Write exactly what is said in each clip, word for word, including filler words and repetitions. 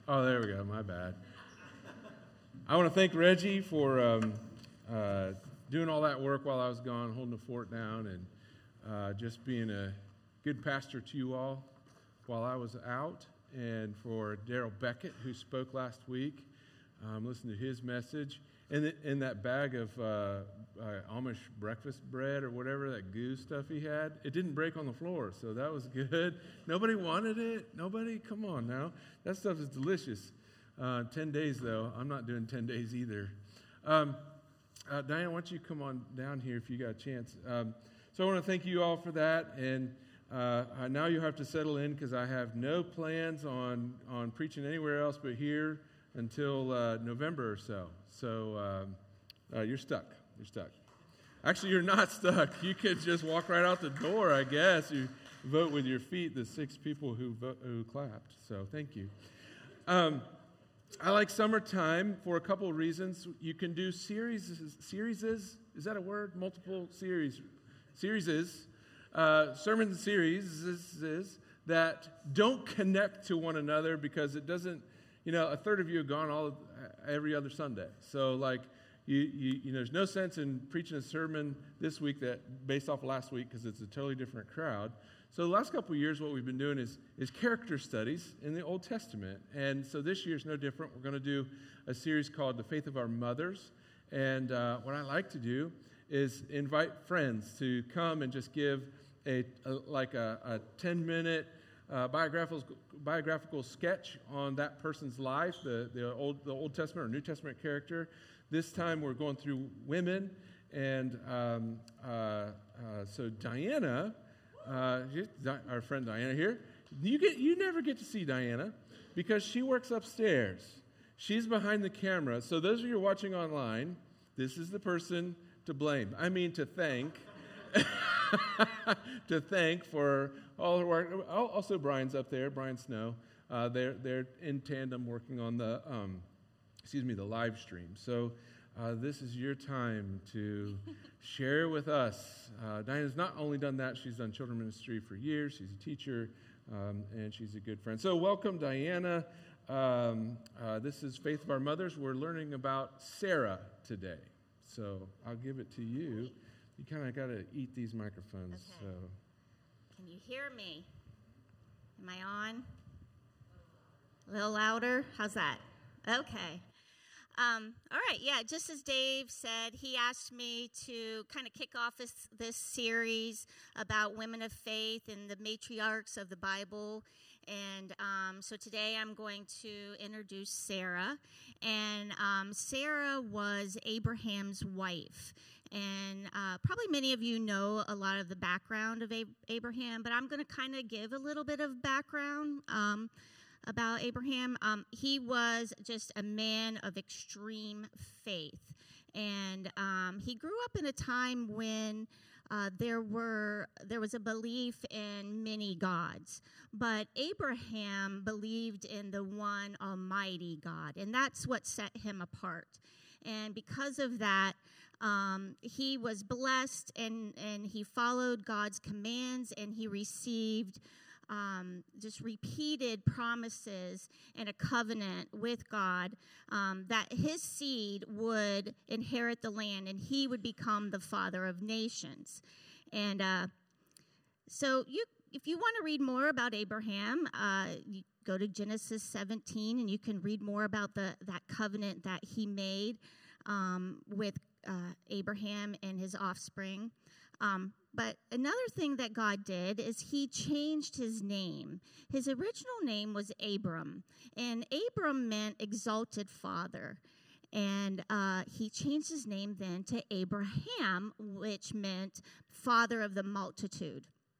Oh, there we go. My bad. I want to thank Reggie for um, uh, doing all that work while I was gone, holding the fort down, and uh, just being a good pastor to you all while I was out. And for Daryl Beckett, who spoke last week, um, listen to his message. And in that bag of uh, uh, Amish breakfast bread or whatever, that goo stuff he had, it didn't break on the floor, so that was good. Nobody wanted it. Nobody? Come on now. That stuff is delicious. Uh, ten days, though. I'm not doing ten days either. Um, uh, Diane, why don't you come on down here if you got a chance. Um, so I want to thank you all for that. And uh, now you have to settle in because I have no plans on, on preaching anywhere else but here until uh, November or so. So um, uh, you're stuck. You're stuck. Actually, you're not stuck. You could just walk right out the door, I guess. You vote with your feet, the six people who vo- who clapped. So thank you. Um, I like summertime for a couple of reasons. You can do series, series is, is that a word? Multiple series. Series is, uh, sermon series is, is that don't connect to one another because it doesn't, you know, a third of you have gone all every other Sunday. So, like, you, you, you know, there's no sense in preaching a sermon this week that based off of last week because it's a totally different crowd. So the last couple of years, what we've been doing is is character studies in the Old Testament. And so this year's no different. We're going to do a series called The Faith of Our Mothers. And uh, what I like to do is invite friends to come and just give a, a like a, a ten-minute Uh, biographical biographical sketch on that person's life, the the old the Old Testament or New Testament character. This time we're going through women, and um, uh, uh, so Diana, uh, our friend Diana here, you get you never get to see Diana because she works upstairs. She's behind the camera. So those of you who are watching online, this is the person to blame. I mean to thank. to thank for all her work. Also, Brian's up there, Brian Snow. Uh, they're they're in tandem working on the um, excuse me the live stream. So uh, this is your time to share with us. Uh, Diana's not only done that; she's done children's ministry for years. She's a teacher, um, and she's a good friend. So welcome, Diana. Um, uh, this is Faith of Our Mothers. We're learning about Sarah today. So I'll give it to you. You kind of got to eat these microphones. Okay. So. Can you hear me? Am I on? A little louder? How's that? Okay. Um, all right, yeah, just as Dave said, he asked me to kind of kick off this, this series about women of faith and the matriarchs of the Bible. And um, so today I'm going to introduce Sarah. And um, Sarah was Abraham's wife. And uh, probably many of you know a lot of the background of Ab- Abraham, but I'm going to kind of give a little bit of background um, about Abraham. Um, he was just a man of extreme faith. And um, he grew up in a time when uh, there were there was a belief in many gods. But Abraham believed in the one almighty God, and that's what set him apart. And because of that, Um, he was blessed, and, and he followed God's commands, and he received um, just repeated promises and a covenant with God um, that his seed would inherit the land, and he would become the father of nations. And uh, so you, if you want to read more about Abraham, uh, you go to Genesis seventeen, and you can read more about the that covenant that he made um, with Uh, Abraham and his offspring. Um, but another thing that God did is he changed his name. His original name was Abram, and Abram meant exalted father. And uh, he changed his name then to Abraham, which meant father of the multitude.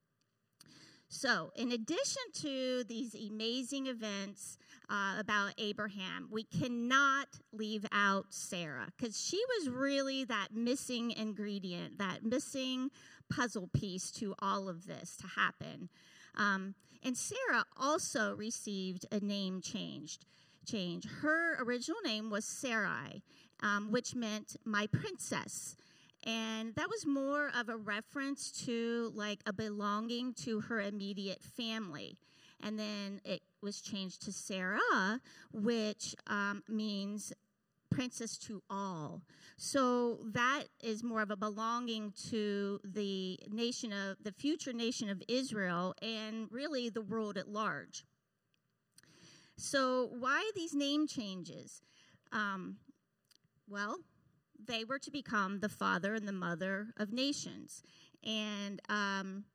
So, in addition to these amazing events uh, about Abraham, we cannot leave out Sarah, because she was really that missing ingredient, that missing puzzle piece to all of this to happen. Um, and Sarah also received a name changed. Change. Her original name was Sarai, um, which meant my princess. And that was more of a reference to like a belonging to her immediate family. and then it was changed to Sarah, which um, means princess to all. So that is more of a belonging to the nation of the future nation of Israel and really the world at large. So why these name changes? Um, well, they were to become the father and the mother of nations. And um,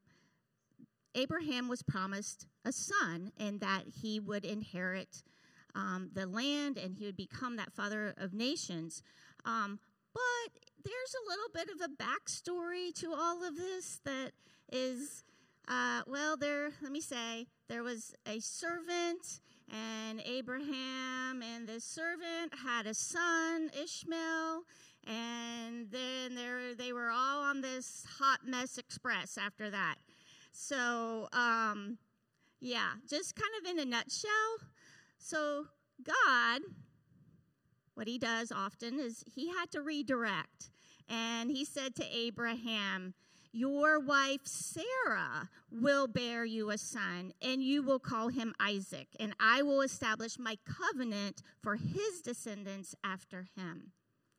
Abraham was promised a son, and that he would inherit um, the land, and he would become that father of nations. Um, but there's a little bit of a backstory to all of this that is, uh, well, there, let me say, there was a servant, and Abraham and this servant had a son, Ishmael, and then there, they were all on this hot mess express after that. So, um, yeah, just kind of in a nutshell. So God, what he does often is he had to redirect. And he said to Abraham, your wife Sarah will bear you a son, and you will call him Isaac, and I will establish my covenant for his descendants after him.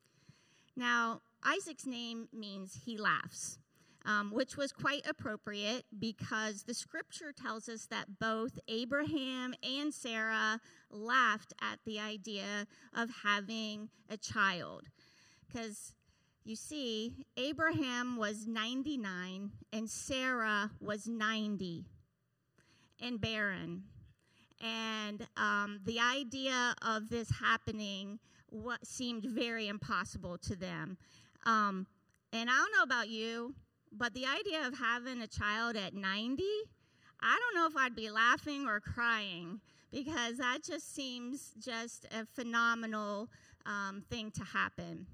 Now, Isaac's name means he laughs. Um, which was quite appropriate because the scripture tells us that both Abraham and Sarah laughed at the idea of having a child. Because, you see, Abraham was ninety-nine and Sarah was ninety and barren. And um, the idea of this happening what seemed very impossible to them. Um, and I don't know about you, but the idea of having a child at ninety, I don't know if I'd be laughing or crying, because that just seems just a phenomenal um, thing to happen.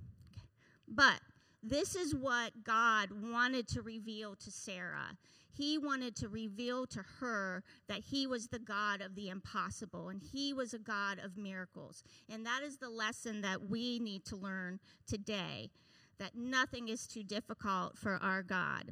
But this is what God wanted to reveal to Sarah. He wanted to reveal to her that he was the God of the impossible, and he was a God of miracles. And that is the lesson that we need to learn today, that nothing is too difficult for our God.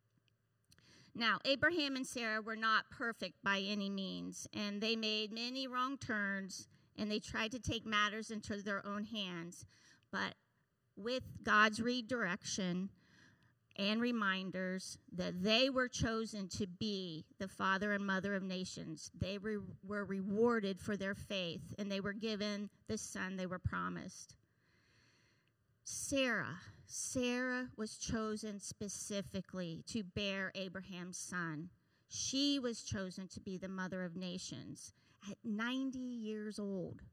Now, Abraham and Sarah were not perfect by any means, and they made many wrong turns, and they tried to take matters into their own hands. But with God's redirection and reminders that they were chosen to be the father and mother of nations, they re- were rewarded for their faith, and they were given the son they were promised. Sarah, Sarah was chosen specifically to bear Abraham's son. She was chosen to be the mother of nations at ninety years old.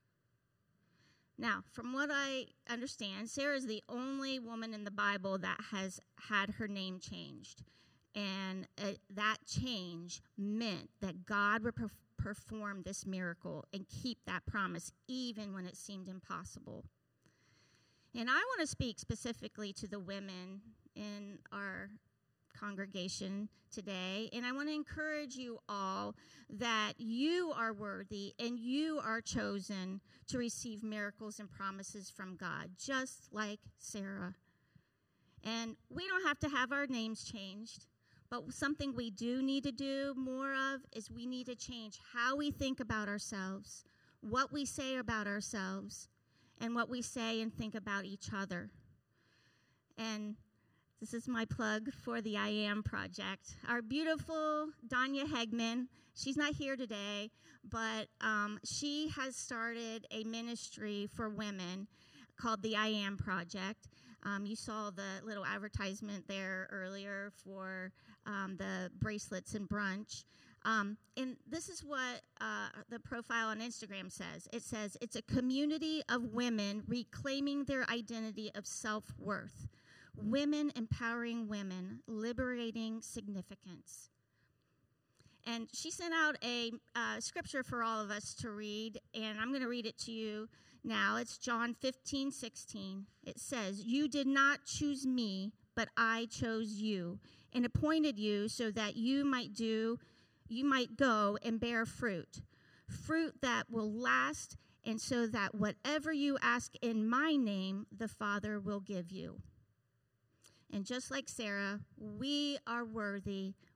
Now, from what I understand, Sarah is the only woman in the Bible that has had her name changed. And uh, that change meant that God would perf- perform this miracle and keep that promise even when it seemed impossible. And I want to speak specifically to the women in our congregation today, and I want to encourage you all that you are worthy and you are chosen to receive miracles and promises from God, just like Sarah. And we don't have to have our names changed, but something we do need to do more of is we need to change how we think about ourselves, what we say about ourselves, and what we say and think about each other. And this is my plug for the I Am Project. Our beautiful Danya Hegman, she's not here today, but um, she has started a ministry for women called the I Am Project. Um, you saw the little advertisement there earlier for um, the bracelets and brunch. Um, and this is what uh, the profile on Instagram says. It says, it's a community of women reclaiming their identity of self-worth. Women empowering women, liberating significance. And she sent out a uh, scripture for all of us to read, and I'm going to read it to you now. It's John fifteen sixteen. It says, you did not choose me, but I chose you and appointed you so that you might do you might go and bear fruit, fruit that will last, and so that whatever you ask in my name, the Father will give you. And just like Sarah, we are worthy,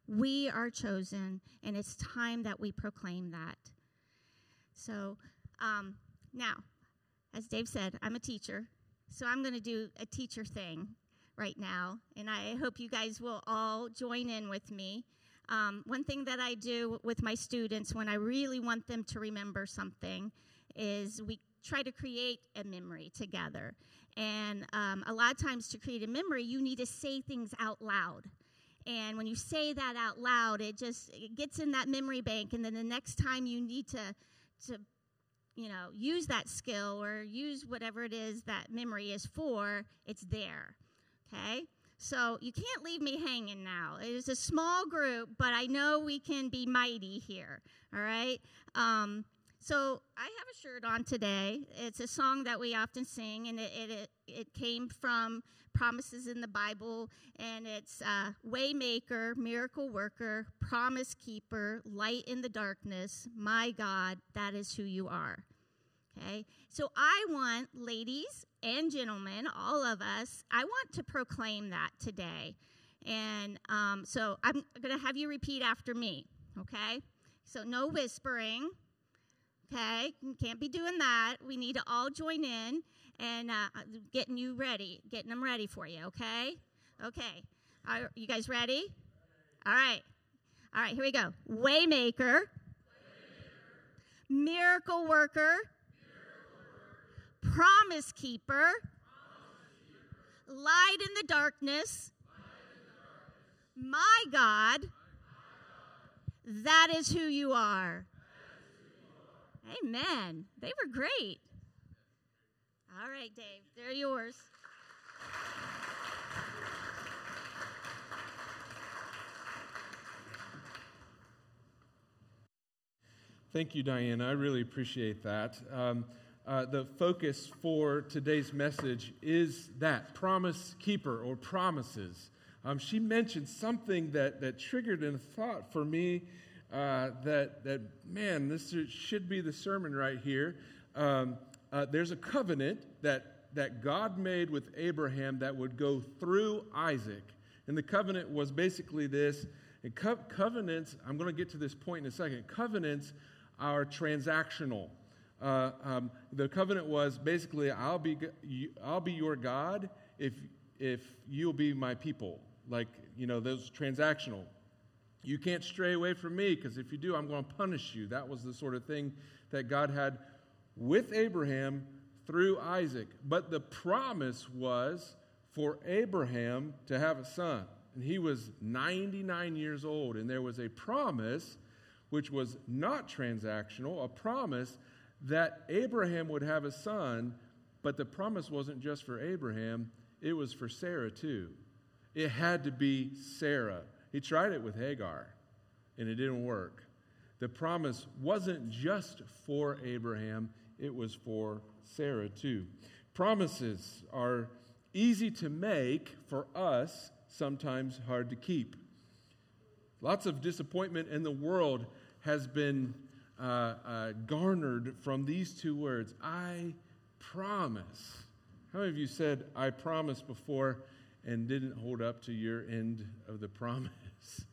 We are chosen, and it's time that we proclaim that. So um, now, as Dave said, I'm a teacher, so I'm going to do a teacher thing right now, and I hope you guys will all join in with me. Um, one thing that I do with my students when I really want them to remember something is we try to create a memory together. And um, a lot of times to create a memory, you need to say things out loud. And when you say that out loud, it just it gets in that memory bank, and then the next time you need to, to you know, use that skill or use whatever it is that memory is for, it's there, okay? So you can't leave me hanging now. It is a small group, but I know we can be mighty here, all right? Um, so I have a shirt on today. It's a song that we often sing, and it it, it came from Promises in the Bible, and it's uh, Waymaker, Miracle Worker, Promise Keeper, Light in the Darkness, my God, that is who you are. Okay, so I want, ladies and gentlemen, all of us, I want to proclaim that today. And um, so I'm going to have you repeat after me, okay? So no whispering, okay? You can't be doing that. We need to all join in and uh, getting you ready, getting them ready for you, okay? Okay. Are you guys ready? All right. All right, here we go. Waymaker, Waymaker. Miracle Worker, Promise keeper, light in the darkness, my God, that is who you are. Amen. They were great. All right, Dave, they're yours. Thank you, Diana. I really appreciate that. Um, Uh, the focus for today's message is that, promise keeper or promises. Um, she mentioned something that, that triggered a thought for me uh, that, that, man, this should be the sermon right here. Um, uh, there's a covenant that, that God made with Abraham that would go through Isaac. And the covenant was basically this. And co- covenants, I'm going to get to this point in a second. Covenants are transactional. Uh, um, the covenant was basically, I'll be I'll be your God if if you'll be my people. Like, you know, those transactional. You can't stray away from me, because if you do, I'm going to punish you. That was the sort of thing that God had with Abraham through Isaac. But the promise was for Abraham to have a son. And he was ninety-nine years old, and there was a promise which was not transactional, a promise that Abraham would have a son, but the promise wasn't just for Abraham, it was for Sarah too. It had to be Sarah. He tried it with Hagar, and it didn't work. The promise wasn't just for Abraham, it was for Sarah too. Promises are easy to make for us, sometimes hard to keep. Lots of disappointment in the world has been Uh, uh, garnered from these two words, I promise. How many of you said, I promise before and didn't hold up to your end of the promise?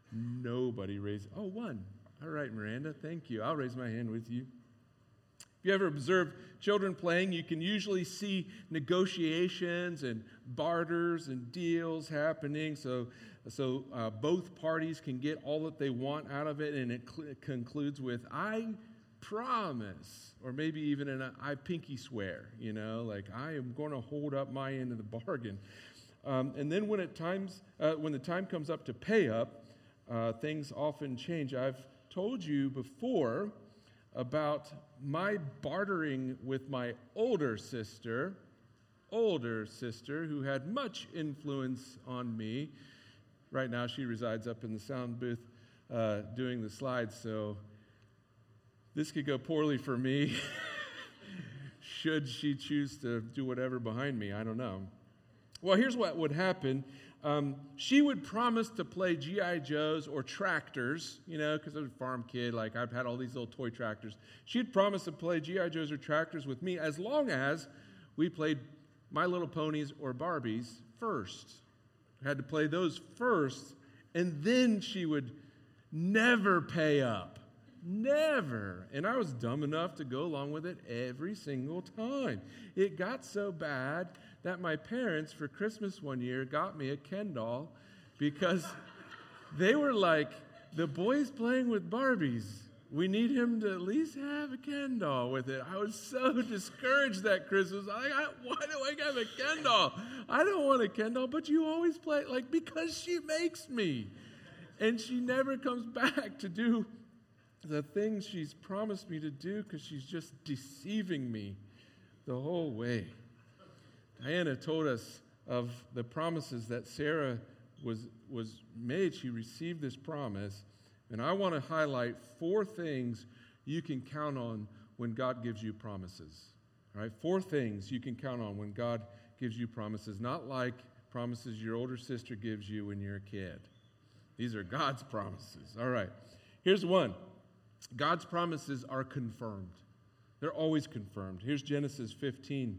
Nobody raised, oh, one. All right, Miranda, thank you. I'll raise my hand with you. If you ever observe children playing, you can usually see negotiations and barters and deals happening. So So uh, both parties can get all that they want out of it, and it cl- concludes with, I promise, or maybe even an I pinky swear, you know, like I am going to hold up my end of the bargain. Um, and then when it times, uh, when the time comes up to pay up, uh, things often change. I've told you before about my bartering with my older sister, older sister, who had much influence on me. Right now, she resides up in the sound booth uh, doing the slides, so this could go poorly for me should she choose to do whatever behind me. I don't know. Well, here's what would happen. Um, she would promise to play G I Joes or tractors, you know, because I was a farm kid. Like, I've had all these little toy tractors. She'd promise to play G I Joes or tractors with me as long as we played My Little Ponies or Barbies first. Had to play those first, And then she would never pay up. Never. And I was dumb enough to go along with it every single time. It got so bad that my parents, for Christmas one year, got me a Ken doll because they were like, the boy's playing with Barbies. We need him to at least have a Ken doll with it. I was so discouraged that Christmas. I, I, why do I have a Ken doll? I don't want a Ken doll, but you always play, like, because she makes me. And she never comes back to do the things she's promised me to do because she's just deceiving me the whole way. Diana told us of the promises that Sarah was, was made. She received this promise. And I want to highlight four things you can count on when God gives you promises. All right, four things you can count on when God gives you promises, not like promises your older sister gives you when you're a kid. These are God's promises. All right, here's one. God's promises are confirmed. They're always confirmed. Here's Genesis fifteen,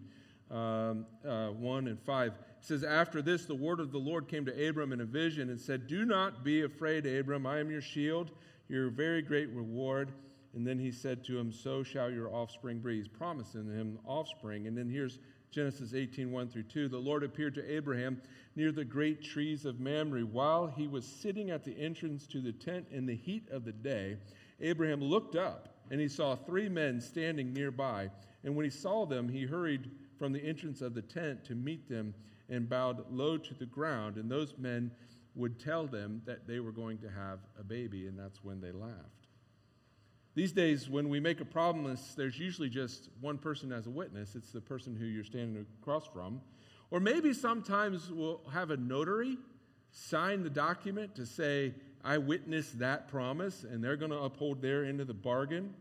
um, uh, one and five. It says, after this, the word of the Lord came to Abram in a vision and said, do not be afraid, Abram. I am your shield, your very great reward. And then he said to him, so shall your offspring be. He's promising him offspring. And then here's Genesis eighteen, one through two. The Lord appeared to Abraham near the great trees of Mamre while he was sitting at the entrance to the tent in the heat of the day. Abraham looked up, and he saw three men standing nearby. And when he saw them, he hurried from the entrance of the tent to meet them and bowed low to the ground. And those men would tell them that they were going to have a baby, and that's when they laughed. These days, when we make a promise, there's usually just one person as a witness. It's the person who you're standing across from. Or maybe sometimes we'll have a notary sign the document to say, I witnessed that promise, and they're going to uphold their end of the bargain.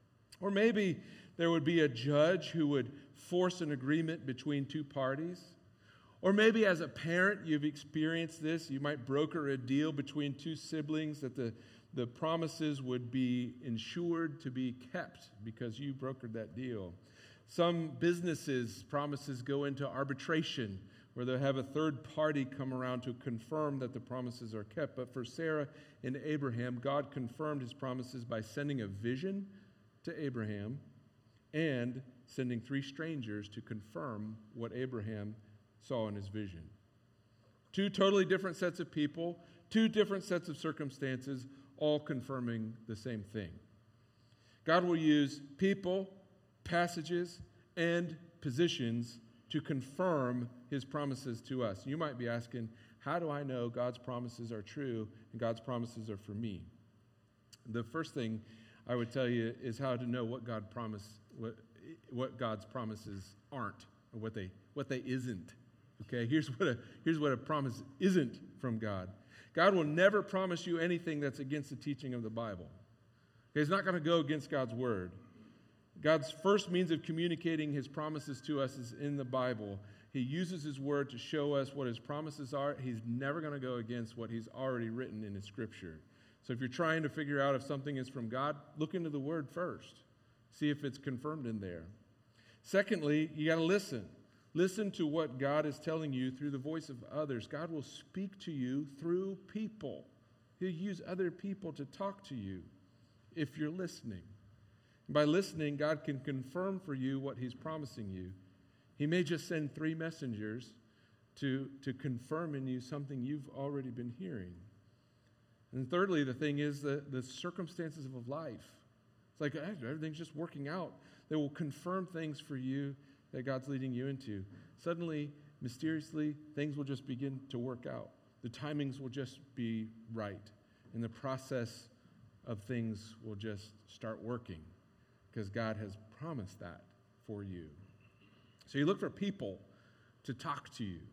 Or maybe there would be a judge who would force an agreement between two parties. Or maybe as a parent, you've experienced this. You might broker a deal between two siblings that the, the promises would be ensured to be kept because you brokered that deal. Some businesses' promises go into arbitration, where they'll have a third party come around to confirm that the promises are kept. But for Sarah and Abraham, God confirmed his promises by sending a vision to Abraham and sending three strangers to confirm what Abraham saw in his vision. Two totally different sets of people, two different sets of circumstances, all confirming the same thing. God will use people, passages, and positions to confirm his promises to us. You might be asking, how do I know God's promises are true and God's promises are for me? The first thing I would tell you is how to know what God promised, what, what God's promises aren't, or what they what they isn't. Okay, here's what a here's what a promise isn't from God. God will never promise you anything that's against the teaching of the Bible. Okay, he's not going to go against God's word. God's first means of communicating his promises to us is in the Bible. He uses his word to show us what his promises are. He's never going to go against what he's already written in his scripture. So if you're trying to figure out if something is from God, look into the word first. See if it's confirmed in there. Secondly, you got to listen. Listen to what God is telling you through the voice of others. God will speak to you through people. He'll use other people to talk to you if you're listening. By listening, God can confirm for you what he's promising you. He may just send three messengers to, to confirm in you something you've already been hearing. And thirdly, the thing is the, the circumstances of life. It's like everything's just working out. They will confirm things for you that God's leading you into. Suddenly, mysteriously, things will just begin to work out. The timings will just be right. And the process of things will just start working because God has promised that for you. So you look for people to talk to you,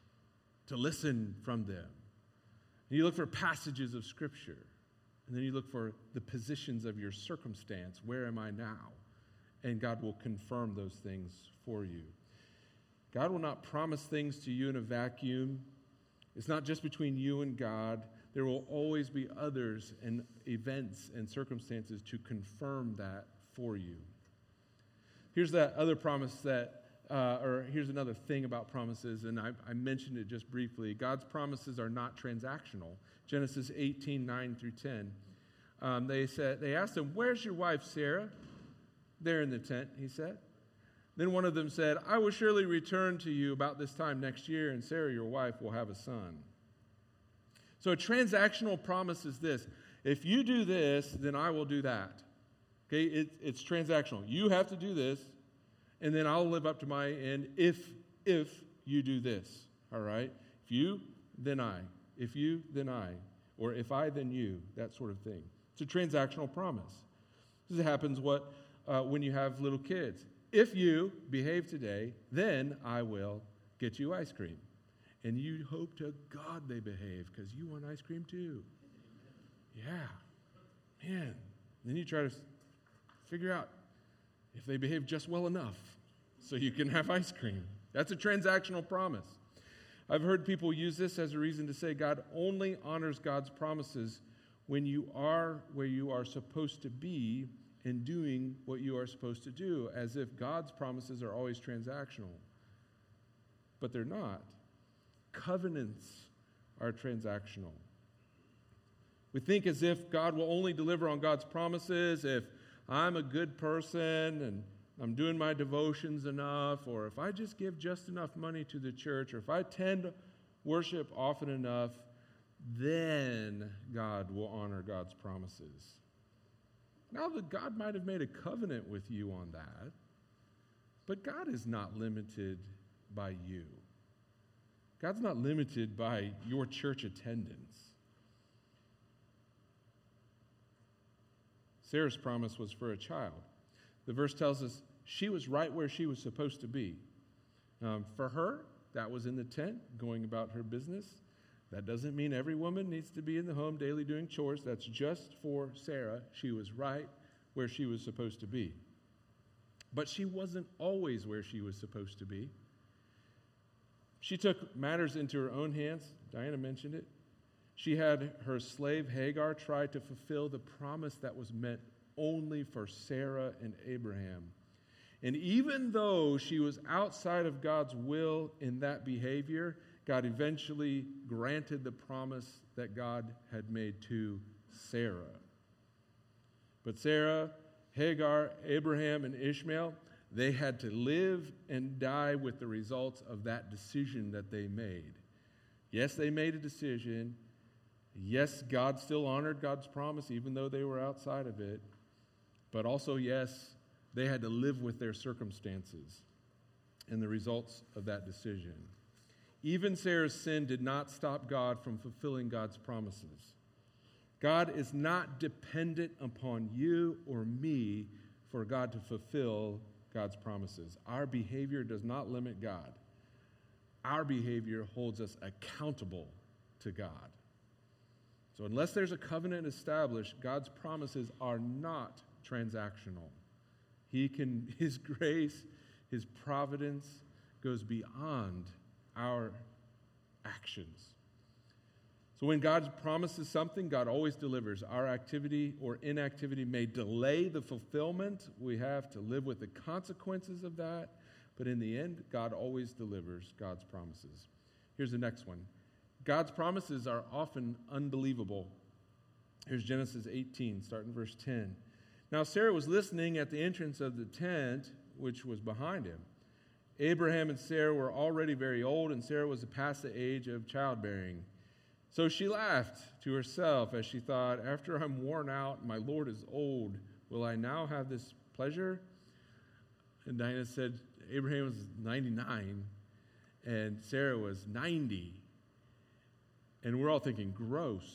to listen from them. And you look for passages of Scripture. And then you look for the positions of your circumstance. Where am I now? And God will confirm those things for you. God will not promise things to you in a vacuum. It's not just between you and God. There will always be others and events and circumstances to confirm that for you. Here's that other promise that uh, or here's another thing about promises, and I, I mentioned it just briefly. God's promises are not transactional. Genesis eighteen, nine through ten. Um, they said, they asked him, "Where's your wife, Sarah?" "There in the tent," he said. Then one of them said, "I will surely return to you about this time next year, and Sarah, your wife, will have a son." So a transactional promise is this: if you do this, then I will do that. Okay, it, it's transactional. You have to do this, and then I'll live up to my end if if you do this. All right? If you, then I. If you, then I. Or if I, then you. That sort of thing. It's a transactional promise. This happens what uh, when you have little kids. If you behave today, then I will get you ice cream. And you hope to God they behave because you want ice cream too. Yeah. Man. Then you try to figure out if they behave just well enough so you can have ice cream. That's a transactional promise. I've heard people use this as a reason to say God only honors God's promises when you are where you are supposed to be and doing what you are supposed to do, as if God's promises are always transactional. But they're not. Covenants are transactional. We think as if God will only deliver on God's promises if I'm a good person and I'm doing my devotions enough, or if I just give just enough money to the church, or if I tend worship often enough, then God will honor God's promises. Now, that God might have made a covenant with you on that, but God is not limited by you. God's not limited by your church attendance. Sarah's promise was for a child. The verse tells us she was right where she was supposed to be. Um, for her, that was in the tent, going about her business. That doesn't mean every woman needs to be in the home daily doing chores. That's just for Sarah. She was right where she was supposed to be. But she wasn't always where she was supposed to be. She took matters into her own hands. Diana mentioned it. She had her slave Hagar try to fulfill the promise that was meant only for Sarah and Abraham. And even though she was outside of God's will in that behavior, God eventually granted the promise that God had made to Sarah. But Sarah, Hagar, Abraham, and Ishmael, they had to live and die with the results of that decision that they made. Yes, they made a decision. Yes, God still honored God's promise even though they were outside of it. But also, yes, they had to live with their circumstances and the results of that decision. Even Sarah's sin did not stop God from fulfilling God's promises. God is not dependent upon you or me for God to fulfill God's promises. Our behavior does not limit God. Our behavior holds us accountable to God. So unless there's a covenant established, God's promises are not transactional. He can, His grace, His providence goes beyond our actions. So when God promises something, God always delivers. Our activity or inactivity may delay the fulfillment. We have to live with the consequences of that. But in the end, God always delivers God's promises. Here's the next one. God's promises are often unbelievable. Here's Genesis eighteen, starting verse ten. Now Sarah was listening at the entrance of the tent, which was behind him. Abraham and Sarah were already very old, and Sarah was past the age of childbearing. So she laughed to herself as she thought, after I'm worn out and my Lord is old, will I now have this pleasure? And Diana said, Abraham was ninety-nine, and Sarah was ninety. And we're all thinking, gross.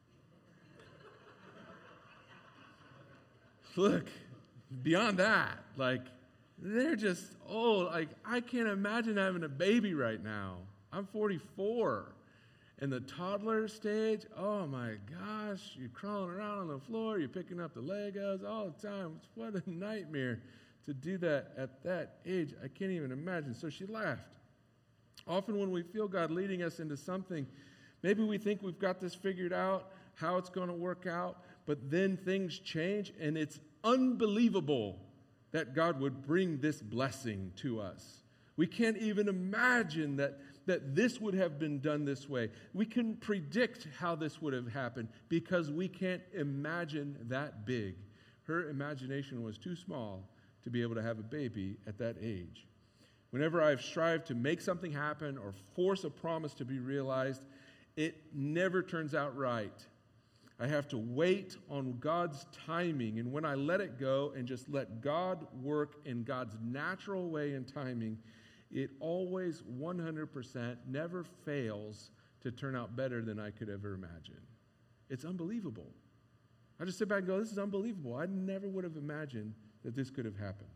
Look, beyond that, like, they're just old. Like, I can't imagine having a baby right now. I'm forty-four. And the toddler stage, oh my gosh, you're crawling around on the floor, you're picking up the Legos all the time. What a nightmare to do that at that age. I can't even imagine. So she laughed. Often when we feel God leading us into something, maybe we think we've got this figured out, how it's going to work out, but then things change, and it's unbelievable that God would bring this blessing to us. We can't even imagine that, that this would have been done this way. We can predict how this would have happened because we can't imagine that big. Her imagination was too small to be able to have a baby at that age. Whenever I've strived to make something happen or force a promise to be realized, it never turns out right. I have to wait on God's timing, and when I let it go and just let God work in God's natural way and timing, it always one hundred percent never fails to turn out better than I could ever imagine. It's unbelievable. I just sit back and go, this is unbelievable. I never would have imagined that this could have happened.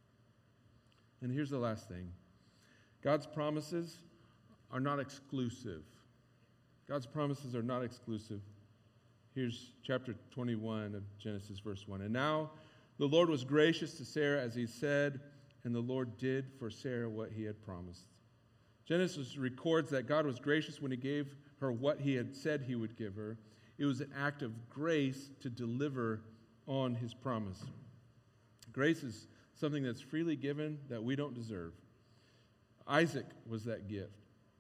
And here's the last thing. God's promises are not exclusive. God's promises are not exclusive. Here's chapter twenty-one of Genesis, verse one. And now the Lord was gracious to Sarah as he said, and the Lord did for Sarah what he had promised. Genesis records that God was gracious when he gave her what he had said he would give her. It was an act of grace to deliver on his promise. Grace is something that's freely given that we don't deserve. Isaac was that gift.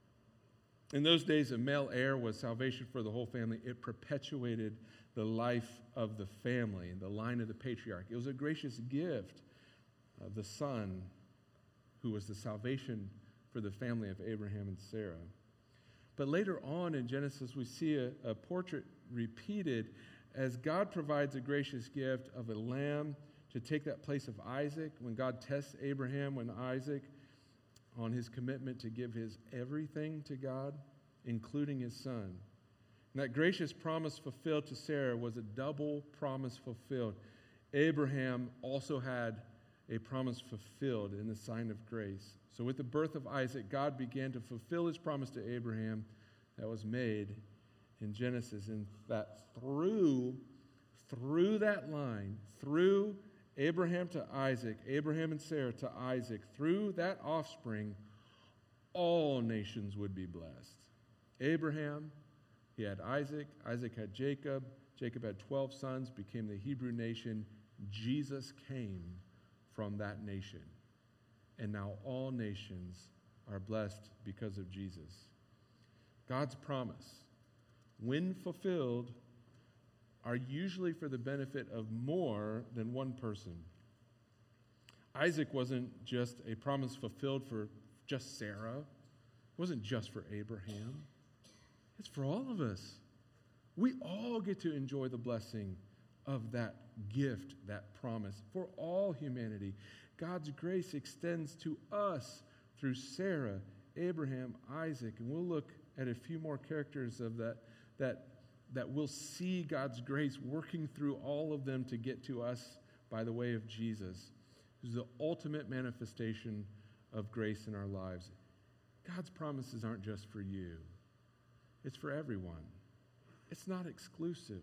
In those days, a male heir was salvation for the whole family. It perpetuated the life of the family and the line of the patriarch. It was a gracious gift of the son who was the salvation for the family of Abraham and Sarah. But later on in Genesis, we see a, a portrait repeated as God provides a gracious gift of a lamb to take that place of Isaac. When God tests Abraham, when Isaac, on his commitment to give his everything to God, including his son. And that gracious promise fulfilled to Sarah was a double promise fulfilled. Abraham also had a promise fulfilled in the sign of grace. So with the birth of Isaac, God began to fulfill his promise to Abraham that was made in Genesis. And that through, through that line, through Abraham to Isaac, Abraham and Sarah to Isaac, through that offspring, all nations would be blessed. Abraham, he had Isaac. Isaac had Jacob. Jacob had twelve sons, became the Hebrew nation. Jesus came from that nation. And now all nations are blessed because of Jesus. God's promise, when fulfilled, are usually for the benefit of more than one person. Isaac wasn't just a promise fulfilled for just Sarah. It wasn't just for Abraham. It's for all of us. We all get to enjoy the blessing of that gift, that promise, for all humanity. God's grace extends to us through Sarah, Abraham, Isaac, and we'll look at a few more characters of that that that we'll see God's grace working through all of them to get to us by the way of Jesus. This is the ultimate manifestation of grace in our lives. God's promises aren't just for you. It's for everyone. It's not exclusive.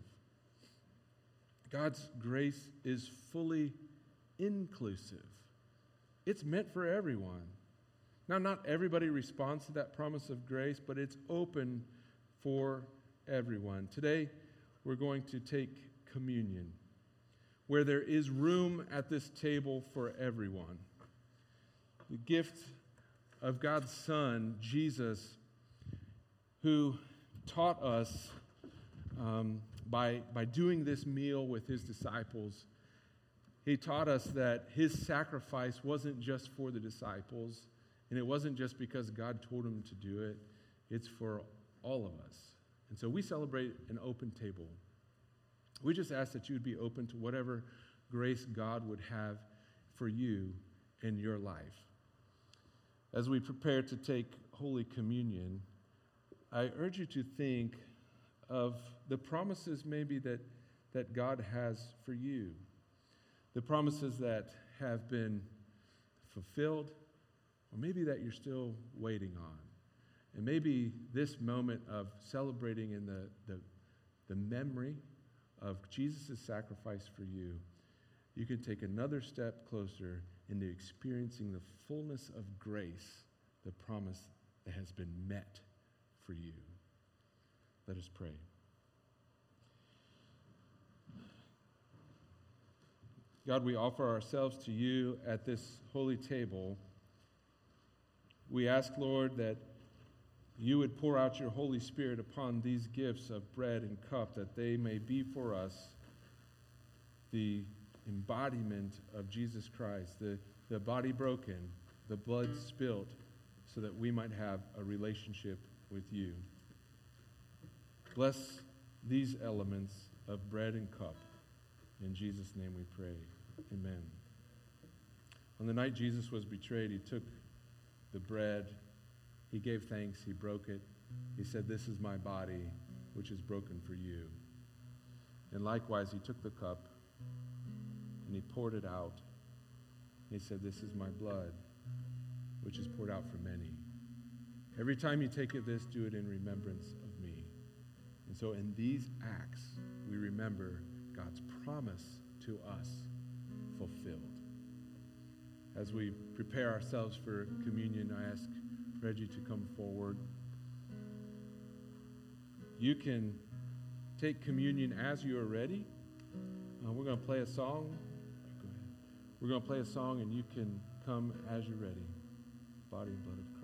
God's grace is fully inclusive. It's meant for everyone. Now, not everybody responds to that promise of grace, but it's open for everyone. Today, we're going to take communion, where there is room at this table for everyone. The gift of God's Son, Jesus, who taught us um, by, by doing this meal with his disciples, he taught us that his sacrifice wasn't just for the disciples, and it wasn't just because God told him to do it. It's for all of us. And so we celebrate an open table. We just ask that you would be open to whatever grace God would have for you in your life. As we prepare to take Holy Communion, I urge you to think of the promises maybe that, that God has for you. The promises that have been fulfilled, or maybe that you're still waiting on. And maybe this moment of celebrating in the, the, the memory of Jesus' sacrifice for you, you can take another step closer into experiencing the fullness of grace, the promise that has been met for you. Let us pray. God, we offer ourselves to you at this holy table, We ask, Lord, that you would pour out your Holy Spirit upon these gifts of bread and cup, that they may be for us the embodiment of Jesus Christ, the, the body broken, the blood spilt, so that we might have a relationship with you. Bless these elements of bread and cup. In Jesus' name we pray. Amen. On the night Jesus was betrayed, he took the bread, he gave thanks, he broke it. He said, "This is my body, which is broken for you." And likewise, he took the cup and he poured it out. He said, "This is my blood, which is poured out for many. Every time you take of this, do it in remembrance of me." And so in these acts, we remember God's promise to us fulfilled. As we prepare ourselves for communion, I ask Reggie to come forward. You can take communion as you are ready. Uh, we're going to play a song. Go ahead. We're going to play a song, and you can come as you're ready. Body and blood of Christ.